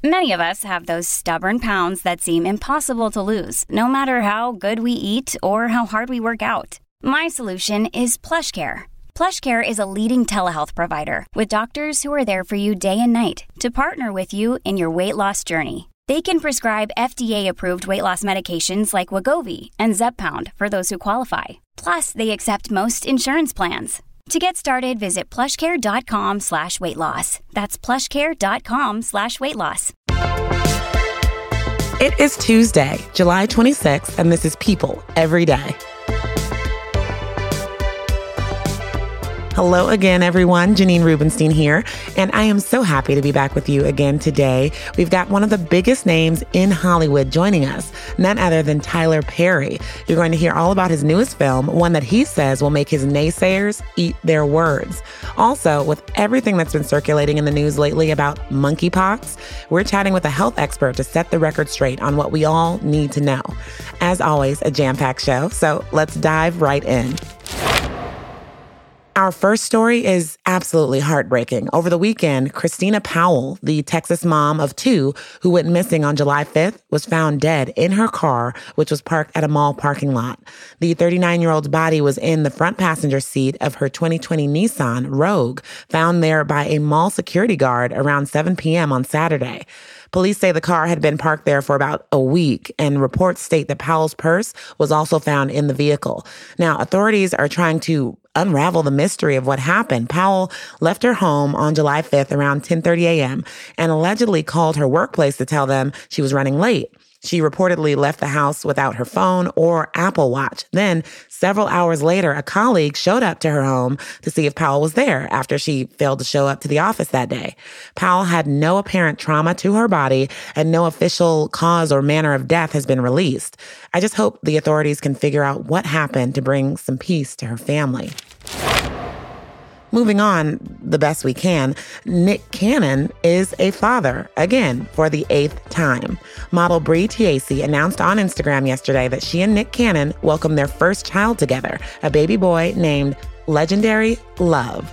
Many of us have those stubborn pounds that seem impossible to lose, no matter how good we eat or how hard we work out. My solution is PlushCare. PlushCare is a leading telehealth provider with doctors who are there for you day and night to partner with you in your weight loss journey. They can prescribe FDA-approved weight loss medications like Wegovy and Zepbound for those who qualify. Plus, they accept most insurance plans. To get started, visit plushcare.com/weightloss. That's plushcare.com/weightloss. It is Tuesday, July 26th, and this is People Every Day. Hello again, everyone. Janine Rubenstein here, and I am so happy to be back with you again today. We've got one of the biggest names in Hollywood joining us, none other than Tyler Perry. You're going to hear all about his newest film, one that he says will make his naysayers eat their words. Also, with everything that's been circulating in the news lately about monkeypox, we're chatting with a health expert to set the record straight on what we all need to know. As always, a jam-packed show, so let's dive right in. Our first story is absolutely heartbreaking. Over the weekend, Christina Powell, the Texas mom of two who went missing on July 5th, was found dead in her car, which was parked at a mall parking lot. The 39-year-old's body was in the front passenger seat of her 2020 Nissan Rogue, found there by a mall security guard around 7 p.m. on Saturday. Police say the car had been parked there for about a week, and reports state that Powell's purse was also found in the vehicle. Now, authorities are trying to unravel the mystery of what happened. Powell left her home on July 5th around 10:30 a.m. and allegedly called her workplace to tell them she was running late. She reportedly left the house without her phone or Apple Watch. Then, several hours later, a colleague showed up to her home to see if Powell was there after she failed to show up to the office that day. Powell had no apparent trauma to her body, and no official cause or manner of death has been released. I just hope the authorities can figure out what happened to bring some peace to her family. Moving on, the best we can, Nick Cannon is a father, again, for the 8th time. Model Brie Tiesi announced on Instagram yesterday that she and Nick Cannon welcomed their first child together, a baby boy named Legendary Love.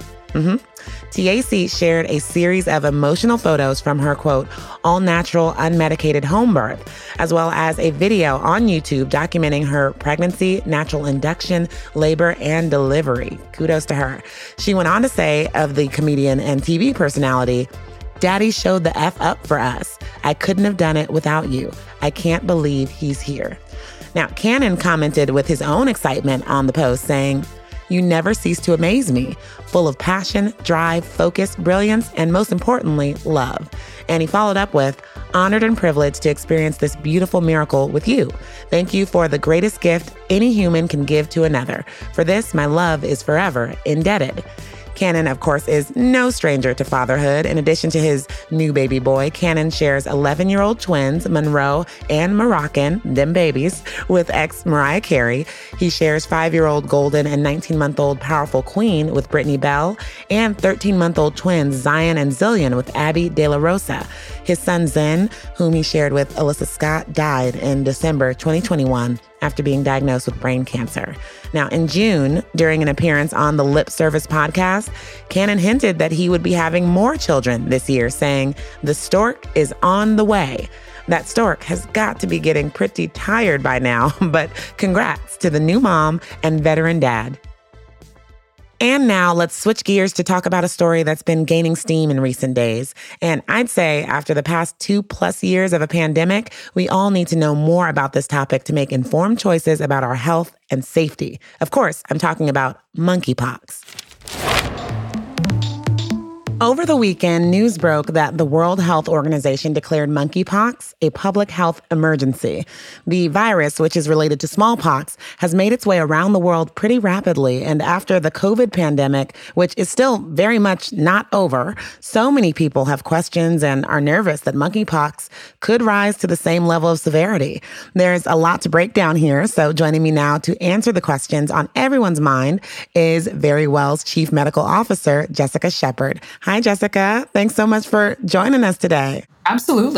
Tiesi shared a series of emotional photos from her, quote, all-natural, unmedicated home birth, as well as a video on YouTube documenting her pregnancy, natural induction, labor, and delivery. Kudos to her. She went on to say of the comedian and TV personality, "Daddy showed the F up for us. I couldn't have done it without you. I can't believe he's here." Now, Cannon commented with his own excitement on the post, saying, "You never cease to amaze me, full of passion, drive, focus, brilliance, and most importantly, love." And he followed up with, "Honored and privileged to experience this beautiful miracle with you. Thank you for the greatest gift any human can give to another. For this, my love is forever indebted." Cannon, of course, is no stranger to fatherhood. In addition to his new baby boy, Cannon shares 11-year-old twins, Monroe and Moroccan, them babies, with ex Mariah Carey. He shares 5-year-old Golden and 19-month-old Powerful Queen with Brittany Bell, and 13-month-old twins Zion and Zillion with Abby De La Rosa. His son Zen, whom he shared with Alyssa Scott, died in December 2021 after being diagnosed with brain cancer. Now, in June, during an appearance on the Lip Service podcast, Cannon hinted that he would be having more children this year, saying, "The stork is on the way." That stork has got to be getting pretty tired by now, but congrats to the new mom and veteran dad. And now let's switch gears to talk about a story that's been gaining steam in recent days. And I'd say after the past 2+ years of a pandemic, we all need to know more about this topic to make informed choices about our health and safety. Of course, I'm talking about monkeypox. Over the weekend, news broke that the World Health Organization declared monkeypox a public health emergency. The virus, which is related to smallpox, has made its way around the world pretty rapidly. And after the COVID pandemic, which is still very much not over, so many people have questions and are nervous that monkeypox could rise to the same level of severity. There's a lot to break down here. So joining me now to answer the questions on everyone's mind is Verywell's Chief Medical Officer, Jessica Shepard. Hi, Jessica. Thanks so much for joining us today. Absolutely.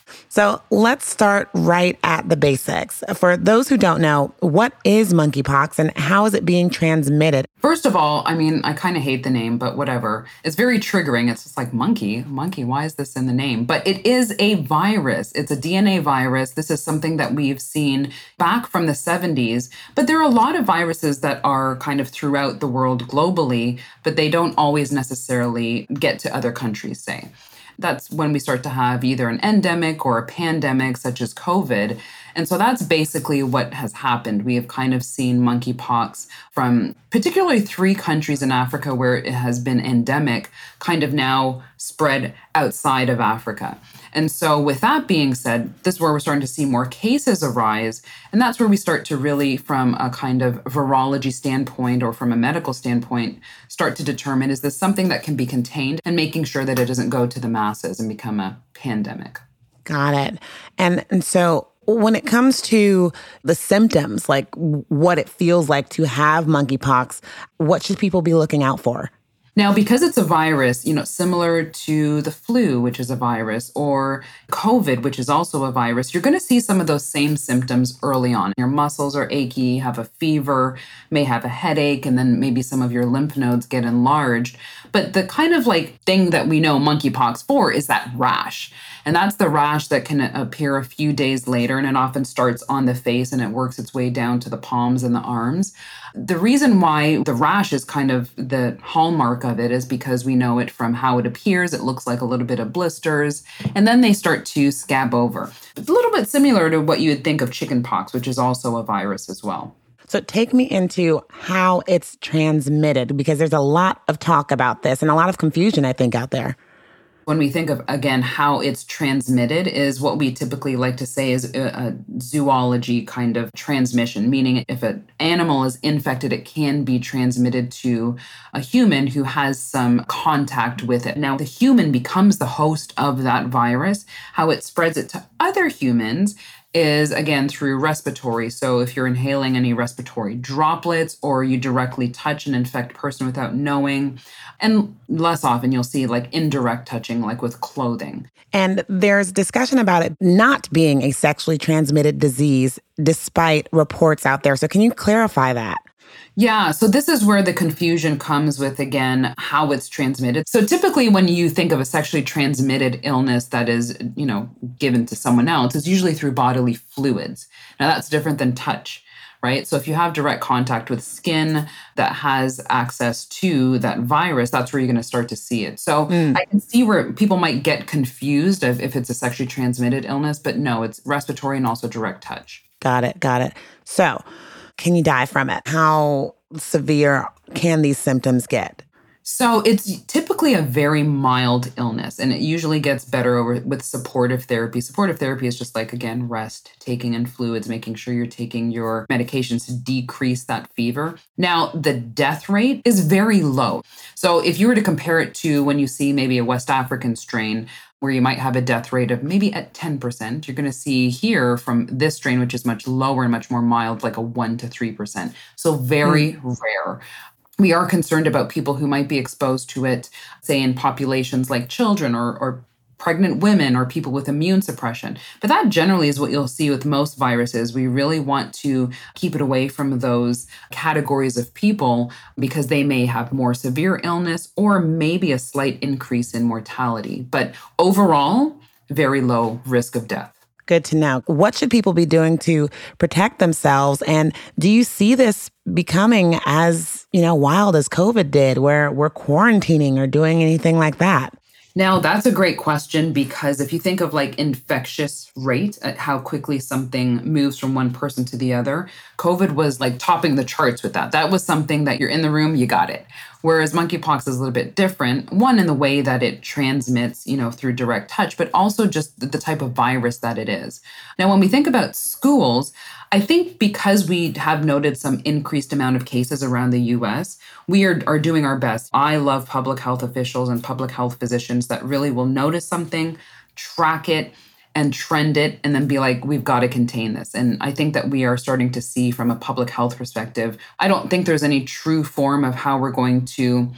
So let's start right at the basics. For those who don't know, what is monkeypox and how is it being transmitted? First of all, I mean, I kind of hate the name, but whatever. It's very triggering. It's just like monkey, why is this in the name? But it is a virus. It's a DNA virus. This is something that we've seen back from the 70s. But there are a lot of viruses that are kind of throughout the world globally, but they don't always necessarily get to other countries, say. That's when we start to have either an endemic or a pandemic, such as COVID. And so that's basically what has happened. We have kind of seen monkeypox from particularly 3 countries in Africa where it has been endemic, kind of now spread outside of Africa. And so with that being said, this is where we're starting to see more cases arise. And that's where we start to really, from a kind of virology standpoint or from a medical standpoint, start to determine, is this something that can be contained, and making sure that it doesn't go to the masses and become a pandemic. Got it. And so when it comes to the symptoms, like what it feels like to have monkeypox, what should people be looking out for? Now, because it's a virus, similar to the flu, which is a virus, or COVID, which is also a virus, you're going to see some of those same symptoms early on. Your muscles are achy, have a fever, may have a headache, and then maybe some of your lymph nodes get enlarged. But the kind of thing that we know monkeypox for is that rash. And that's the rash that can appear a few days later, and it often starts on the face and it works its way down to the palms and the arms. The reason why the rash is kind of the hallmark of it is because we know it from how it appears. It looks like a little bit of blisters, and then they start to scab over. It's a little bit similar to what you would think of chickenpox, which is also a virus as well. So take me into how it's transmitted, because there's a lot of talk about this and a lot of confusion, I think, out there. When we think of, again, how it's transmitted is what we typically like to say is a zoology kind of transmission, meaning if an animal is infected, it can be transmitted to a human who has some contact with it. Now, the human becomes the host of that virus. How it spreads it to other humans is, again, through respiratory. So if you're inhaling any respiratory droplets or you directly touch an infected person without knowing, and less often you'll see indirect touching, like with clothing. And there's discussion about it not being a sexually transmitted disease despite reports out there. So can you clarify that? Yeah, so this is where the confusion comes with, again, how it's transmitted. So typically when you think of a sexually transmitted illness that is, given to someone else, it's usually through bodily fluids. Now that's different than touch, right? So if you have direct contact with skin that has access to that virus, that's where you're going to start to see it. So I can see where people might get confused if it's a sexually transmitted illness, but no, it's respiratory and also direct touch. Got it. So can you die from it? How severe can these symptoms get? So it's typically a very mild illness, and it usually gets better with supportive therapy. Supportive therapy is just again, rest, taking in fluids, making sure you're taking your medications to decrease that fever. Now, the death rate is very low. So if you were to compare it to when you see maybe a West African strain, where you might have a death rate of maybe at 10%, you're going to see here from this strain, which is much lower and much more mild, like a 1 to 3%. So very rare. We are concerned about people who might be exposed to it, say in populations like children or pregnant women or people with immune suppression. But that generally is what you'll see with most viruses. We really want to keep it away from those categories of people because they may have more severe illness or maybe a slight increase in mortality. But overall, very low risk of death. Good to know. What should people be doing to protect themselves? And do you see this becoming as, wild as COVID did, where we're quarantining or doing anything like that? Now, that's a great question, because if you think of infectious rate, at how quickly something moves from one person to the other, COVID was topping the charts with that. That was something that you're in the room, you got it. Whereas monkeypox is a little bit different, one, in the way that it transmits, through direct touch, but also just the type of virus that it is. Now, when we think about schools, I think because we have noted some increased amount of cases around the U.S., we are doing our best. I love public health officials and public health physicians that really will notice something, track it, and trend it, and then be we've got to contain this. And I think that we are starting to see from a public health perspective, I don't think there's any true form of how we're going to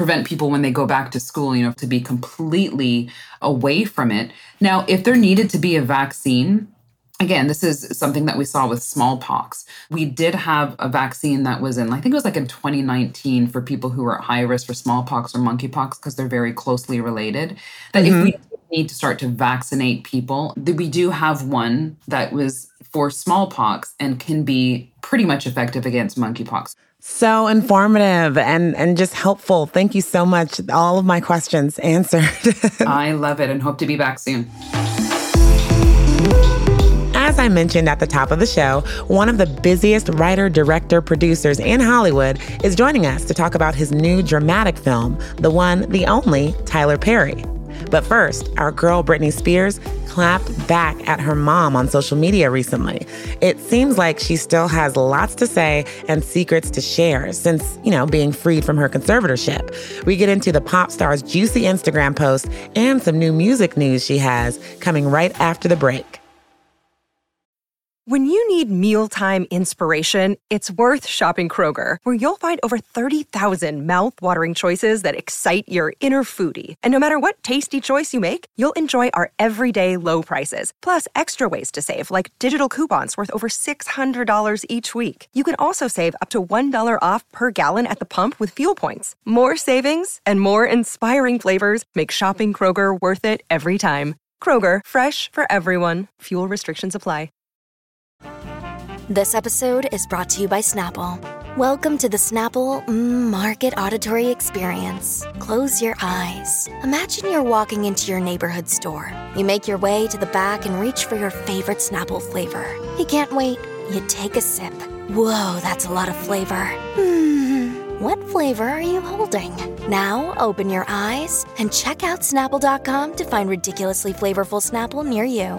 prevent people when they go back to school, to be completely away from it. Now, if there needed to be a vaccine, again, this is something that we saw with smallpox. We did have a vaccine that was I think it was like in 2019 for people who were at high risk for smallpox or monkeypox because they're very closely related. That if we need to start to vaccinate people, we do have one that was for smallpox and can be pretty much effective against monkeypox. So informative and just helpful. Thank you so much. All of my questions answered. I love it and hope to be back soon. As I mentioned at the top of the show, one of the busiest writer, director, producers in Hollywood is joining us to talk about his new dramatic film, the one, the only, Tyler Perry. But first, our girl Britney Spears clapped back at her mom on social media recently. It seems like she still has lots to say and secrets to share since, being freed from her conservatorship. We get into the pop star's juicy Instagram post and some new music news she has coming right after the break. When you need mealtime inspiration, it's worth shopping Kroger, where you'll find over 30,000 mouth-watering choices that excite your inner foodie. And no matter what tasty choice you make, you'll enjoy our everyday low prices, plus extra ways to save, like digital coupons worth over $600 each week. You can also save up to $1 off per gallon at the pump with fuel points. More savings and more inspiring flavors make shopping Kroger worth it every time. Kroger, fresh for everyone. Fuel restrictions apply. This episode is brought to you by Snapple. Welcome to the Snapple Market Auditory Experience. Close your eyes. Imagine you're walking into your neighborhood store. You make your way to the back and reach for your favorite Snapple flavor. You can't wait. You take a sip. Whoa, that's a lot of flavor. What flavor are you holding? Now open your eyes and check out Snapple.com to find ridiculously flavorful Snapple near you.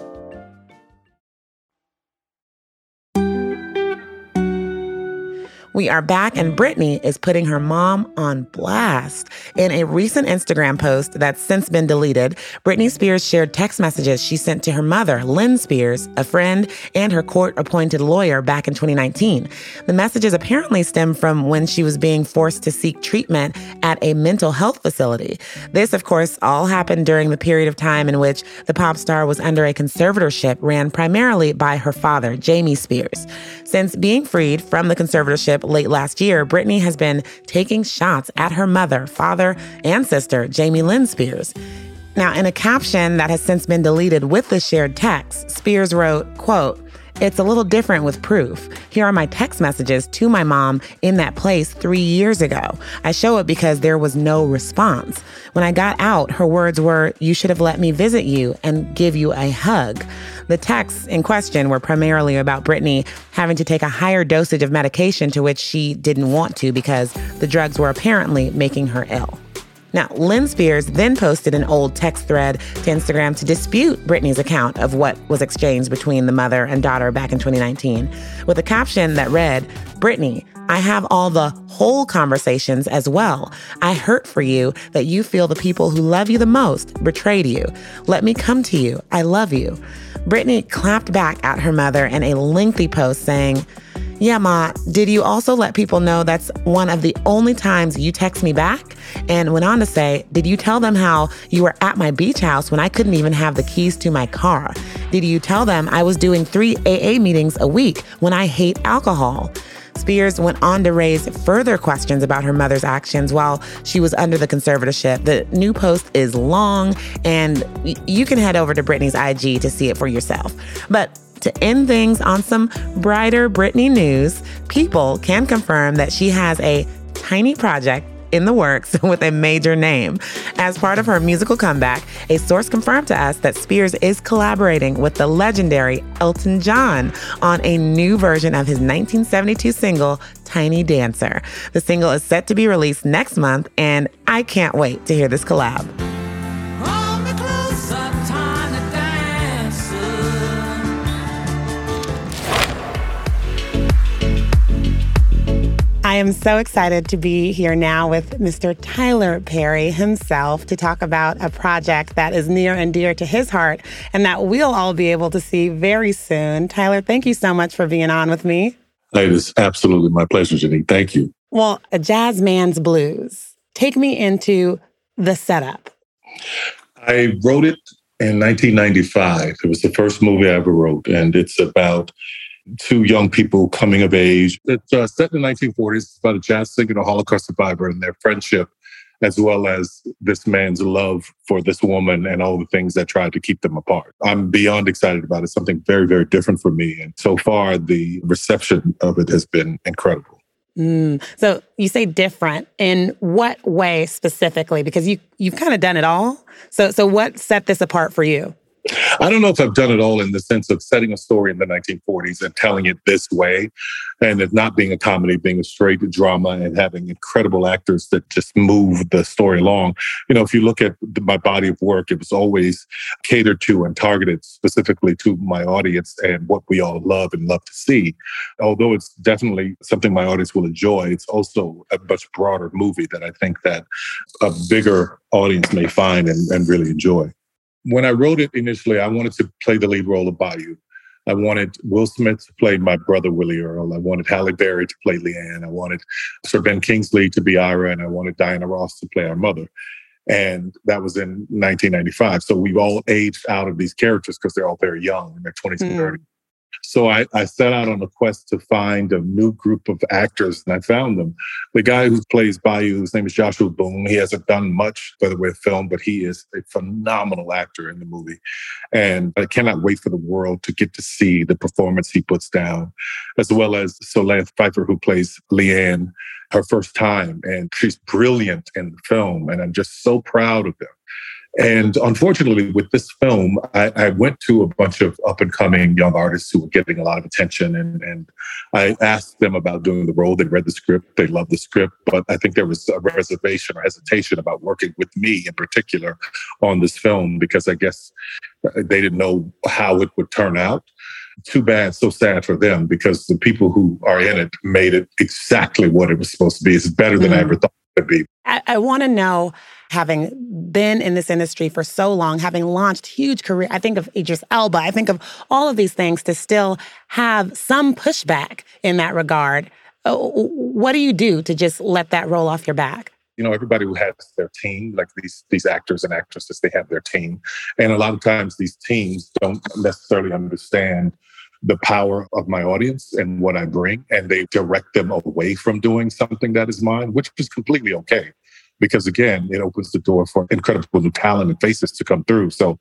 We are back, and Britney is putting her mom on blast. In a recent Instagram post that's since been deleted, Britney Spears shared text messages she sent to her mother, Lynn Spears, a friend, and her court-appointed lawyer back in 2019. The messages apparently stem from when she was being forced to seek treatment at a mental health facility. This, of course, all happened during the period of time in which the pop star was under a conservatorship ran primarily by her father, Jamie Spears. Since being freed from the conservatorship late last year, Britney has been taking shots at her mother, father, and sister, Jamie Lynn Spears. Now, in a caption that has since been deleted with the shared text, Spears wrote, quote, "It's a little different with proof. Here are my text messages to my mom in that place 3 years ago. I show it because there was no response. When I got out, her words were, 'You should have let me visit you and give you a hug.'" The texts in question were primarily about Britney having to take a higher dosage of medication to which she didn't want to because the drugs were apparently making her ill. Now, Lynn Spears then posted an old text thread to Instagram to dispute Britney's account of what was exchanged between the mother and daughter back in 2019, with a caption that read, "Britney, I have all the whole conversations as well. I hurt for you that you feel the people who love you the most betrayed you. Let me come to you. I love you." Britney clapped back at her mother in a lengthy post saying, "Yeah, Ma, did you also let people know that's one of the only times you text me back?" And went on to say, "Did you tell them how you were at my beach house when I couldn't even have the keys to my car? Did you tell them I was doing 3 AA meetings a week when I hate alcohol?" Spears went on to raise further questions about her mother's actions while she was under the conservatorship. The new post is long, and you can head over to Britney's IG to see it for yourself. But to end things on some brighter Britney news, People can confirm that she has a tiny project in the works with a major name. As part of her musical comeback, a source confirmed to us that Spears is collaborating with the legendary Elton John on a new version of his 1972 single, Tiny Dancer. The single is set to be released next month, and I can't wait to hear this collab. I am so excited to be here now with Mr. Tyler Perry himself to talk about a project that is near and dear to his heart and that we'll all be able to see very soon. Tyler, thank you so much for being on with me. It is absolutely my pleasure, Janine. Thank you. Well, A Jazz Man's Blues Take me into the setup. I wrote it in 1995. It was the first movie I ever wrote, and it's about two young people coming of age. It's set in the 1940s. It's about a jazz singer and a Holocaust survivor and their friendship, as well as this man's love for this woman and all the things that tried to keep them apart. I'm beyond excited about it. It's something very, very different for me. And so far, the reception of it has been incredible. So you say different. In what way specifically? Because you've kind of done it all. So what set this apart for you? I don't know if I've done it all in the sense of setting a story in the 1940s and telling it this way, and it not being a comedy, being a straight drama and having incredible actors that just move the story along. You know, if you look at my body of work, it was always catered to and targeted specifically to my audience and what we all love and love to see. Although it's definitely something my audience will enjoy, it's also a much broader movie that I think that a bigger audience may find and really enjoy. When I wrote it initially, I wanted to play the lead role of Bayou. I wanted Will Smith to play my brother, Willie Earl. I wanted Halle Berry to play Leanne. I wanted Sir Ben Kingsley to be Ira, and I wanted Diana Ross to play our mother. And that was in 1995. So we've all aged out of these characters because they're all very young in their 20s and 30s. So I set out on a quest to find a new group of actors, and I found them. The guy who plays Bayou, his name is Joshua Boone. He hasn't done much by the way of film, but he is a phenomenal actor in the movie. And I cannot wait for the world to get to see the performance he puts down, as well as Soleil Pfeiffer, who plays Leanne, her first time. And she's brilliant in the film, and I'm just so proud of them. And unfortunately, with this film, I went to a bunch of up-and-coming young artists who were getting a lot of attention, and I asked them about doing the role. They read the script. They loved the script. But I think there was a reservation or hesitation about working with me in particular on this film because I guess they didn't know how it would turn out. Too bad, so sad for them because the people who are in it made it exactly what it was supposed to be. It's better than I ever thought it would be. I want to know, having been in this industry for so long, having launched huge career, I think of Idris Elba, I think of all of these things, to still have some pushback in that regard. What do you do to just let that roll off your back? You know, everybody who has their team, like these actors and actresses, they have their team. And a lot of times these teams don't necessarily understand the power of my audience and what I bring, and they direct them away from doing something that is mine, which is completely okay. Because again, it opens the door for incredible new talent and faces to come through. So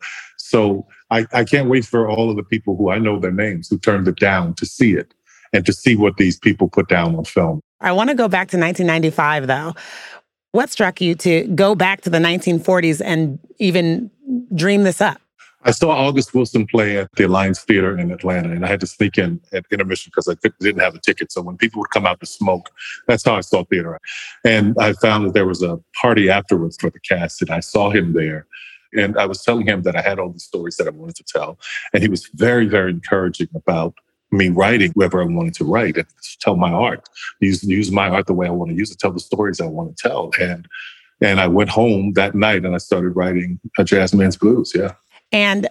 I can't wait for all of the people who I know their names who turned it down to see it and to see what these people put down on film. I want to go back to 1995, though. What struck you to go back to the 1940s and even dream this up? I saw August Wilson play at the Alliance Theater in Atlanta, and I had to sneak in at intermission because I didn't have a ticket. So when people would come out to smoke, that's how I saw theater. And I found that there was a party afterwards for the cast, and I saw him there. And I was telling him that I had all these stories that I wanted to tell. And he was very, very encouraging about me writing whoever I wanted to write and tell my art. Use my art the way I want to use it, tell the stories I want to tell. And I went home that night and I started writing A Jazz Man's Blues, yeah. And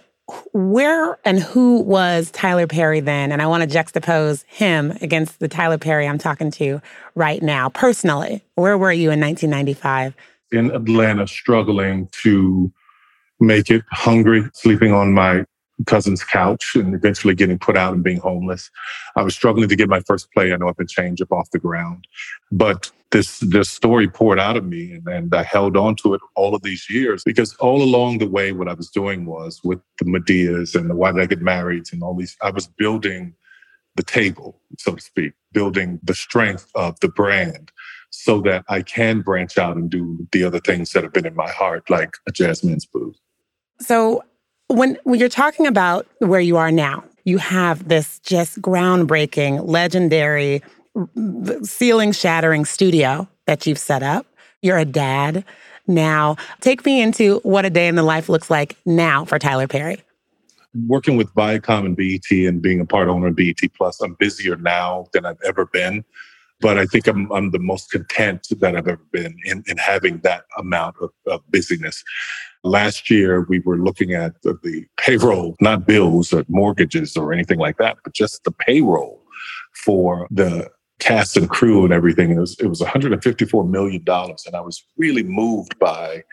where and who was Tyler Perry then? And I want to juxtapose him against the Tyler Perry I'm talking to right now. Personally, where were you in 1995? In Atlanta, struggling to make it, hungry, sleeping on my cousin's couch and eventually getting put out and being homeless. I was struggling to get my first play, I Know Up and Change, up off the ground. But this story poured out of me, and I held on to it all of these years because all along the way, what I was doing was with the Medeas and the Why Did I Get Married and all these, I was building the table, so to speak, building the strength of the brand so that I can branch out and do the other things that have been in my heart, like A Jazz Man's Blues. So when you're talking about where you are now, you have this just groundbreaking, legendary, ceiling-shattering studio that you've set up. You're a dad now. Take me into what a day in the life looks like now for Tyler Perry. Working with Viacom and BET and being a part owner of BET Plus, I'm busier now than I've ever been. But I think I'm the most content that I've ever been in having that amount of busyness. Last year, we were looking at the payroll, not bills or mortgages or anything like that, but just the payroll for the cast and crew and everything. And it was $154 million. And I was really moved by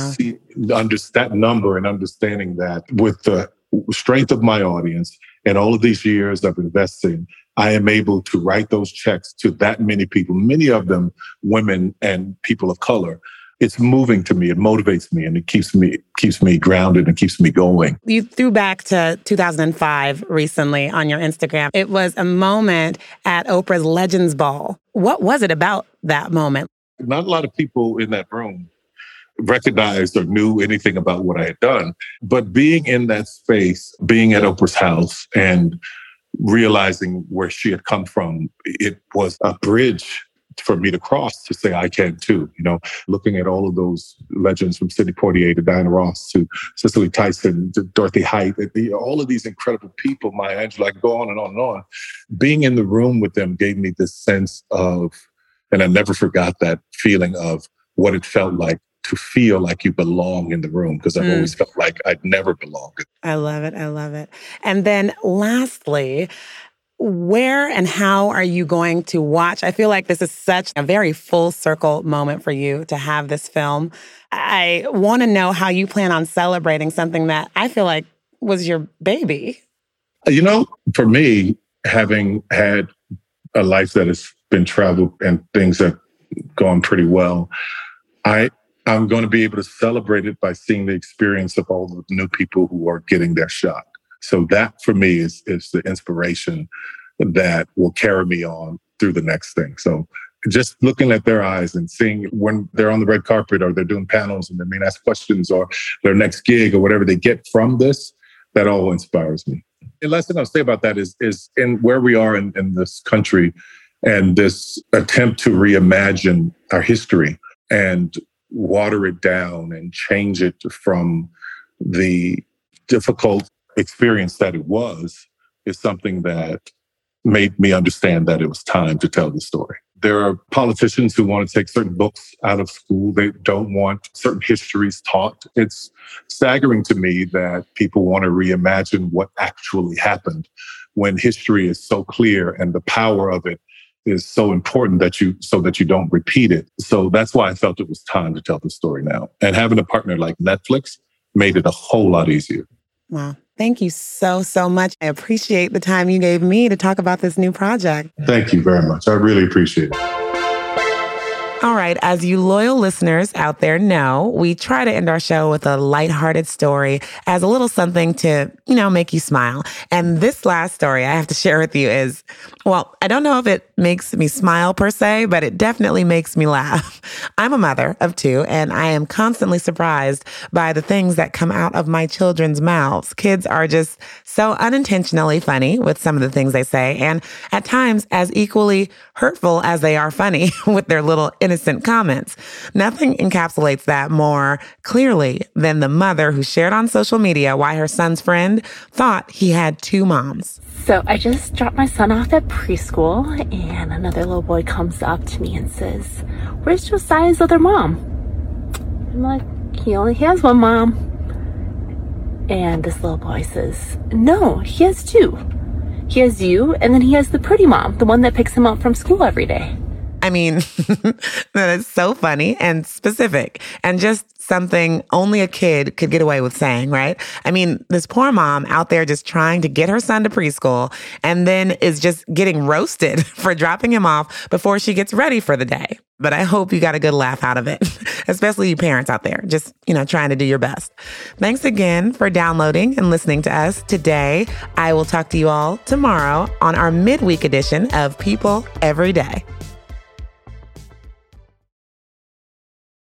that number and understanding that with the strength of my audience and all of these years of investing, I am able to write those checks to that many people, many of them women and people of color. It's moving to me. It motivates me, and it keeps me grounded and keeps me going. You threw back to 2005 recently on your Instagram. It was a moment at Oprah's Legends Ball. What was it about that moment? Not a lot of people in that room recognized or knew anything about what I had done. But being in that space, being at Oprah's house and realizing where she had come from, it was a bridge for me to cross to say, I can too. Looking at all of those legends from Sidney Poitier to Diana Ross to Cicely Tyson to Dorothy Height, all of these incredible people, Maya Angelou, I could go on and on and on. Being in the room with them gave me this sense of, and I never forgot that feeling of what it felt like to feel like you belong in the room, because I've always felt like I'd never belonged. I love it. I love it. And then lastly, where and how are you going to watch? I feel like this is such a very full circle moment for you to have this film. I want to know how you plan on celebrating something that I feel like was your baby. For me, having had a life that has been traveled and things have gone pretty well, I'm going to be able to celebrate it by seeing the experience of all the new people who are getting their shot. So that, for me, is the inspiration that will carry me on through the next thing. So just looking at their eyes and seeing when they're on the red carpet or they're doing panels and they may ask questions or their next gig or whatever they get from this, that all inspires me. The last thing I'll say about that is in where we are in this country and this attempt to reimagine our history and water it down and change it from the difficult experience that it was, is something that made me understand that it was time to tell the story. There are politicians who want to take certain books out of school. They don't want certain histories taught. It's staggering to me that people want to reimagine what actually happened when history is so clear and the power of it is so important so that you don't repeat it. So that's why I felt it was time to tell the story now. And having a partner like Netflix made it a whole lot easier. Wow. Thank you so, so much. I appreciate the time you gave me to talk about this new project. Thank you very much. I really appreciate it. All right, as you loyal listeners out there know, we try to end our show with a lighthearted story as a little something to, make you smile. And this last story I have to share with you is, well, I don't know if it makes me smile per se, but it definitely makes me laugh. I'm a mother of 2, and I am constantly surprised by the things that come out of my children's mouths. Kids are just so unintentionally funny with some of the things they say, and at times as equally hurtful as they are funny with their little innocent comments. Nothing encapsulates that more clearly than the mother who shared on social media why her son's friend thought he had 2 moms. So I just dropped my son off at preschool, and another little boy comes up to me and says, "Where's Josiah's other mom?" I'm like, "He only has 1 mom." And this little boy says, "No, he has 2. He has you, and then he has the pretty mom, the one that picks him up from school every day." I mean, that is so funny and specific and just something only a kid could get away with saying, right? I mean, this poor mom out there just trying to get her son to preschool and then is just getting roasted for dropping him off before she gets ready for the day. But I hope you got a good laugh out of it, especially you parents out there, just, trying to do your best. Thanks again for downloading and listening to us today. I will talk to you all tomorrow on our midweek edition of People Every Day.